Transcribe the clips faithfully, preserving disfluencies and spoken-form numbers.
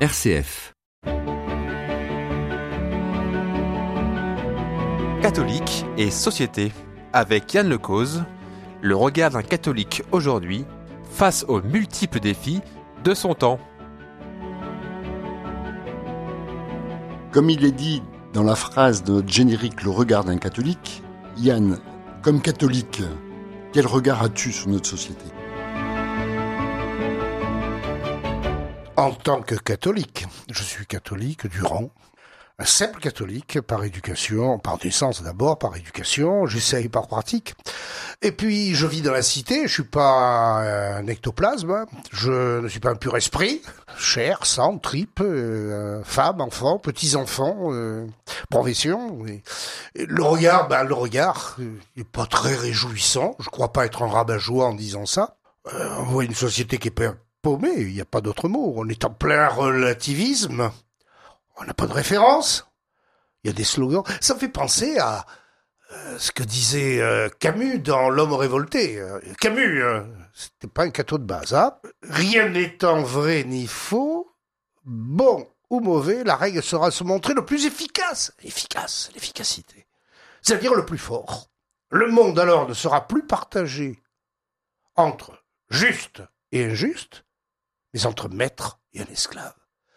R C F. Catholique et société, avec Yann Lecause, le regard d'un catholique aujourd'hui face aux multiples défis de son temps. Comme il est dit dans la phrase de notre générique « Le regard d'un catholique », Yann, comme catholique, quel regard as-tu sur notre société ? En tant que catholique, je suis catholique du rang, un simple catholique par éducation, par naissance d'abord, par éducation, j'essaye par pratique. Et puis je vis dans la cité, je suis pas un ectoplasme, je ne suis pas un pur esprit, chair, sang, tripes, euh, femme, enfant, petits-enfants, euh, profession. Et, et le regard, ben le regard, il est pas très réjouissant, je crois pas être un rabat-joie en disant ça. Euh, on voit une société qui est pas paumée, il n'y a pas d'autre mot, on est en plein relativisme. On n'a pas de référence. Il y a des slogans. Ça me fait penser à euh, ce que disait euh, Camus dans L'Homme révolté. Euh, Camus, euh, c'était pas un catho de base. Hein. Rien n'étant vrai ni faux, bon ou mauvais, la règle sera de se montrer le plus efficace. Efficace, l'efficacité. C'est-à-dire le plus fort. Le monde alors ne sera plus partagé entre juste et injuste, mais entre maître et un esclave.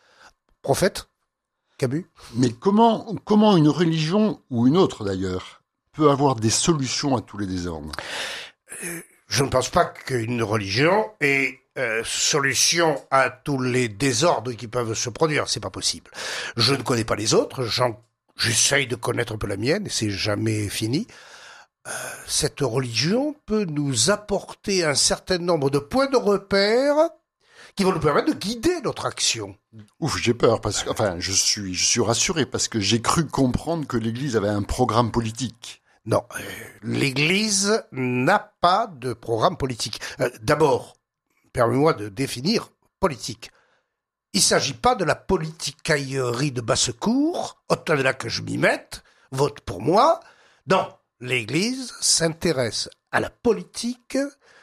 Prophète Camus. Mais comment, comment une religion, ou une autre d'ailleurs, peut avoir des solutions à tous les désordres ? euh, Je ne pense pas qu'une religion ait euh, solution à tous les désordres qui peuvent se produire. C'est pas possible. Je ne connais pas les autres. J'en, j'essaye de connaître un peu la mienne, et c'est jamais fini. Euh, cette religion peut nous apporter un certain nombre de points de repère qui vont nous permettre de guider notre action. Ouf, j'ai peur, parce que, enfin, je suis, je suis rassuré, parce que j'ai cru comprendre que l'Église avait un programme politique. Non, euh, l'Église n'a pas de programme politique. Euh, d'abord, permets-moi de définir politique. Il ne s'agit pas de la politicaillerie de basse-cour, autant de là que je m'y mette, vote pour moi. Non, l'Église s'intéresse à la politique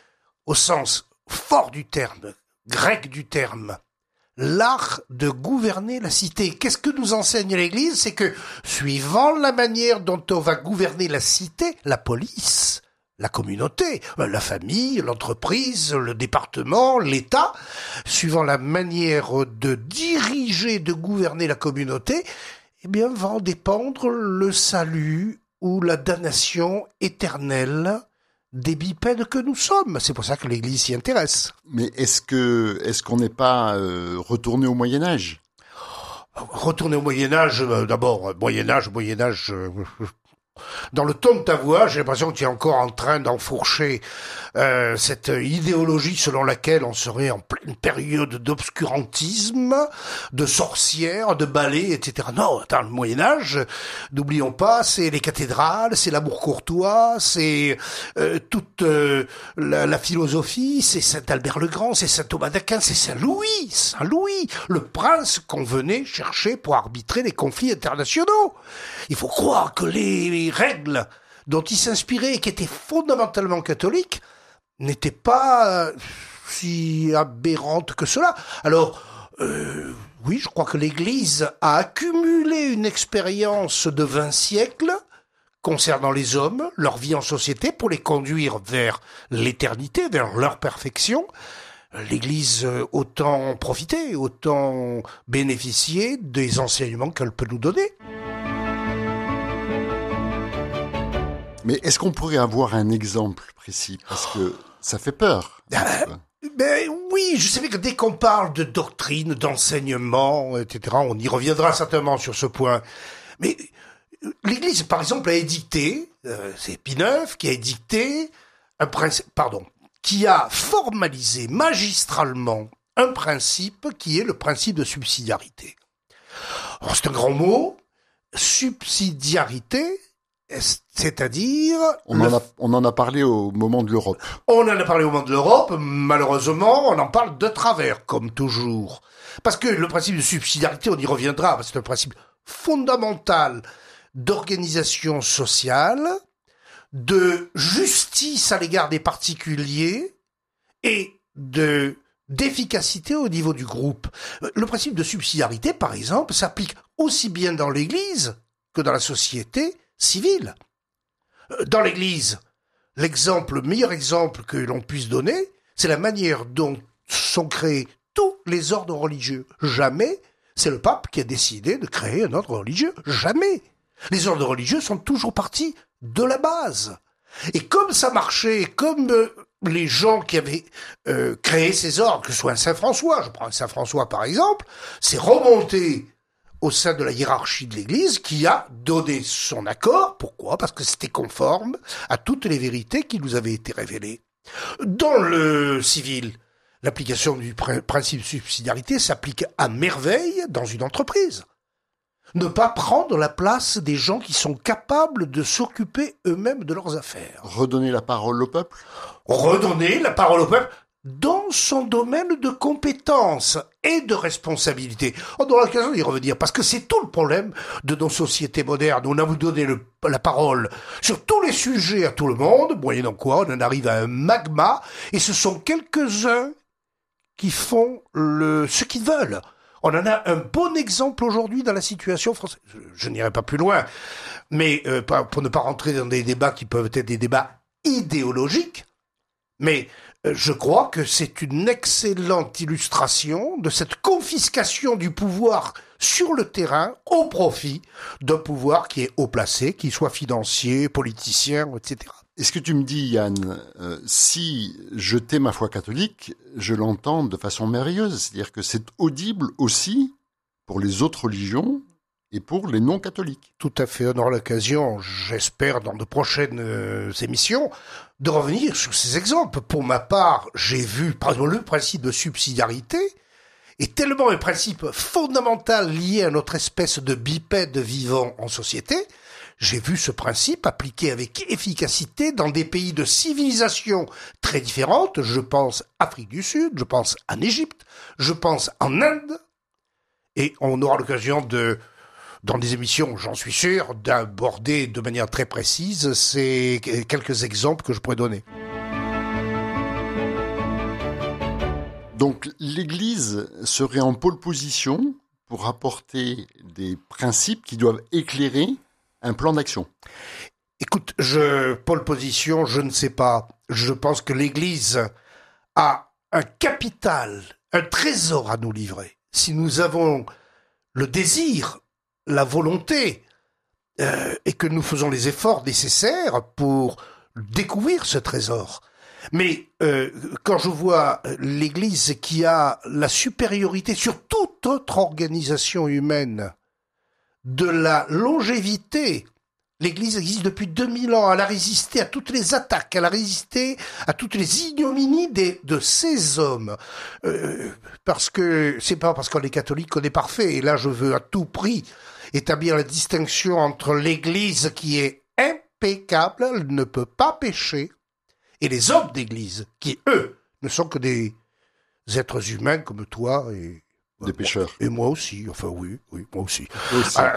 au sens fort du terme, grec du terme, l'art de gouverner la cité. Qu'est-ce que nous enseigne l'Église ? C'est que, suivant la manière dont on va gouverner la cité, la police, la communauté, la famille, l'entreprise, le département, l'État, suivant la manière de diriger, de gouverner la communauté, eh bien, va en dépendre le salut ou la damnation éternelle des bipèdes que nous sommes. C'est pour ça que l'Église s'y intéresse. Mais est-ce que, est-ce qu'on n'est pas euh, retourné au Moyen-Âge ? Retourner au Moyen-Âge, euh, d'abord, Moyen-Âge, Moyen-Âge... Euh, dans le ton de ta voix, j'ai l'impression que tu es encore en train d'enfourcher euh, cette idéologie selon laquelle on serait en pleine période d'obscurantisme, de sorcières, de balais, et cetera. Non, dans le Moyen-Âge, n'oublions pas, c'est les cathédrales, c'est l'amour courtois, c'est euh, toute euh, la, la philosophie, c'est Saint Albert le Grand, c'est Saint Thomas d'Aquin, c'est Saint Louis, Saint Louis, le prince qu'on venait chercher pour arbitrer les conflits internationaux. Il faut croire que les règles dont il s'inspirait et qui étaient fondamentalement catholiques n'étaient pas euh, si aberrantes que cela. Alors, euh, oui, je crois que l'Église a accumulé une expérience de vingt siècles concernant les hommes, leur vie en société, pour les conduire vers l'éternité, vers leur perfection. L'Église autant profiter, autant bénéficier des enseignements qu'elle peut nous donner. Mais est-ce qu'on pourrait avoir un exemple précis ? Parce que ça fait peur. Euh, ben oui, je savais que dès qu'on parle de doctrine, d'enseignement, et cetera, on y reviendra certainement sur ce point. Mais l'Église, par exemple, a édicté, euh, c'est Pie neuf qui a édicté un principe, pardon, qui a formalisé magistralement un principe qui est le principe de subsidiarité. Alors c'est un grand mot, subsidiarité. C'est-à-dire... On, le... en a, on en a parlé au moment de l'Europe. On en a parlé au moment de l'Europe. Malheureusement, on en parle de travers, comme toujours. Parce que le principe de subsidiarité, on y reviendra, c'est un principe fondamental d'organisation sociale, de justice à l'égard des particuliers et de d'efficacité au niveau du groupe. Le principe de subsidiarité, par exemple, s'applique aussi bien dans l'Église que dans la société civile. Dans l'Église, l'exemple, le meilleur exemple que l'on puisse donner, c'est la manière dont sont créés tous les ordres religieux. Jamais, c'est le pape qui a décidé de créer un ordre religieux. Jamais. Les ordres religieux sont toujours partis de la base. Et comme ça marchait, comme euh, les gens qui avaient euh, créé ces ordres, que ce soit un Saint François, je prends un Saint François par exemple, c'est remonté au sein de la hiérarchie de l'Église qui a donné son accord. Pourquoi ? Parce que c'était conforme à toutes les vérités qui nous avaient été révélées. Dans le civil, l'application du principe de subsidiarité s'applique à merveille dans une entreprise. Ne pas prendre la place des gens qui sont capables de s'occuper eux-mêmes de leurs affaires. Redonner la parole au peuple ? Redonner la parole au peuple dans son domaine de compétence et de responsabilité. On aura l'occasion d'y revenir, parce que c'est tout le problème de nos sociétés modernes. On a voulu donner le, la parole sur tous les sujets à tout le monde, moyennant quoi on en arrive à un magma, et ce sont quelques-uns qui font le, ce qu'ils veulent. On en a un bon exemple aujourd'hui dans la situation française. Je, je n'irai pas plus loin, mais euh, pour ne pas rentrer dans des débats qui peuvent être des débats idéologiques, mais euh, je crois que c'est une excellente illustration de cette confiscation du pouvoir sur le terrain au profit d'un pouvoir qui est haut placé, qu'il soit financier, politicien, et cetera. Est-ce que tu me dis, Yann, euh, si je tais ma foi catholique, je l'entends de façon merveilleuse, c'est-à-dire que c'est audible aussi pour les autres religions et pour les non-catholiques. Tout à fait. On aura l'occasion, j'espère, dans de prochaines euh, émissions, de revenir sur ces exemples. Pour ma part, j'ai vu, par exemple, le principe de subsidiarité est tellement un principe fondamental lié à notre espèce de bipède vivant en société. J'ai vu ce principe appliqué avec efficacité dans des pays de civilisation très différentes. Je pense Afrique du Sud, je pense en Égypte, je pense en Inde. Et on aura l'occasion de, dans des émissions, j'en suis sûr, d'aborder de manière très précise ces quelques exemples que je pourrais donner. Donc l'Église serait en pole position pour apporter des principes qui doivent éclairer un plan d'action. Écoute, je, pole position, je ne sais pas. Je pense que l'Église a un capital, un trésor à nous livrer. Si nous avons le désir, la volonté, euh, et que nous faisons les efforts nécessaires pour découvrir ce trésor. Mais euh, quand je vois l'Église qui a la supériorité sur toute autre organisation humaine, de la longévité. L'Église existe depuis deux mille ans. Elle a résisté à toutes les attaques. Elle a résisté à toutes les ignominies des, de ces hommes. Euh, parce que c'est pas parce qu'on est catholique qu'on est parfait. Et là, je veux à tout prix établir la distinction entre l'Église qui est impeccable, elle ne peut pas pécher, et les hommes d'Église qui, eux, ne sont que des êtres humains comme toi et des pécheurs. Et moi aussi, enfin oui, oui, moi aussi. aussi. Euh,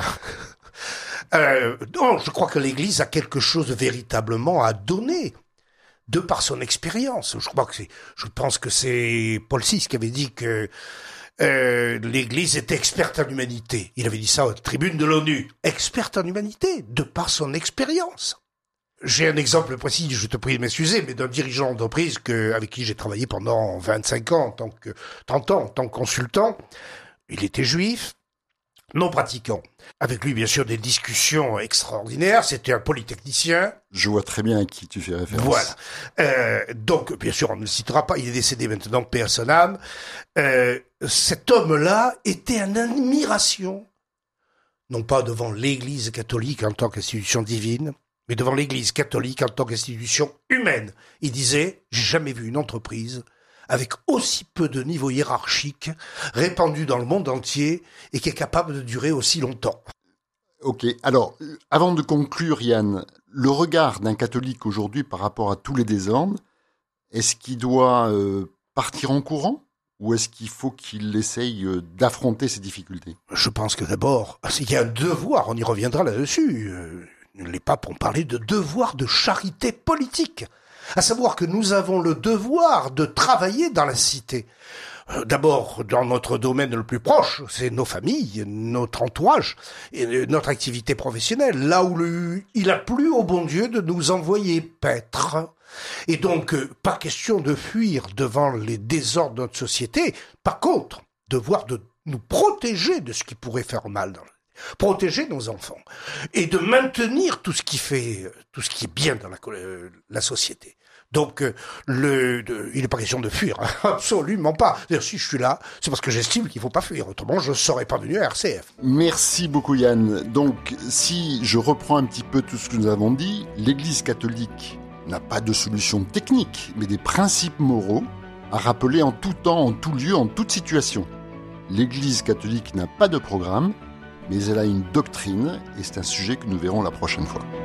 euh, non, je crois que l'Église a quelque chose véritablement à donner, de par son expérience. Je crois que c'est, je pense que c'est Paul six qui avait dit que euh, l'Église était experte en humanité. Il avait dit ça aux tribunes de l'ONU. Experte en humanité, de par son expérience. J'ai un exemple précis, je te prie de m'excuser, mais d'un dirigeant d'entreprise que, avec qui j'ai travaillé pendant vingt-cinq ans, en tant que, trente ans, en tant que consultant. Il était juif, non pratiquant. Avec lui, bien sûr, des discussions extraordinaires. C'était un polytechnicien. Je vois très bien à qui tu fais référence. Voilà. Euh, donc, bien sûr, on ne le citera pas. Il est décédé maintenant, paix à son âme. Euh, cet homme-là était en admiration, non pas devant l'Église catholique en tant qu'institution divine, mais devant l'Église catholique en tant qu'institution humaine. Il disait, j'ai jamais vu une entreprise avec aussi peu de niveau hiérarchique répandu dans le monde entier et qui est capable de durer aussi longtemps. Ok, alors, avant de conclure, Yann, le regard d'un catholique aujourd'hui par rapport à tous les désordres, est-ce qu'il doit euh, partir en courant ou est-ce qu'il faut qu'il essaye euh, d'affronter ces difficultés ? Je pense que d'abord, il y a un devoir, on y reviendra là-dessus. Euh, les papes ont parlé de devoir de charité politique. à savoir que nous avons le devoir de travailler dans la cité. D'abord, dans notre domaine le plus proche, c'est nos familles, notre entourage, et notre activité professionnelle, là où le, il a plu au bon Dieu de nous envoyer paître. Et donc, pas question de fuir devant les désordres de notre société, par contre, devoir de nous protéger de ce qui pourrait faire mal dans la protéger nos enfants et de maintenir tout ce qui fait, tout ce qui est bien dans la, la société. Donc, le, de, il n'est pas question de fuir, hein, absolument pas. D'ailleurs, si je suis là, c'est parce que j'estime qu'il ne faut pas fuir. Autrement, je ne serais pas venu à R C F. Merci beaucoup, Yann. Donc, si je reprends un petit peu tout ce que nous avons dit, l'Église catholique n'a pas de solution technique, mais des principes moraux à rappeler en tout temps, en tout lieu, en toute situation. L'Église catholique n'a pas de programme, mais elle a une doctrine, et c'est un sujet que nous verrons la prochaine fois.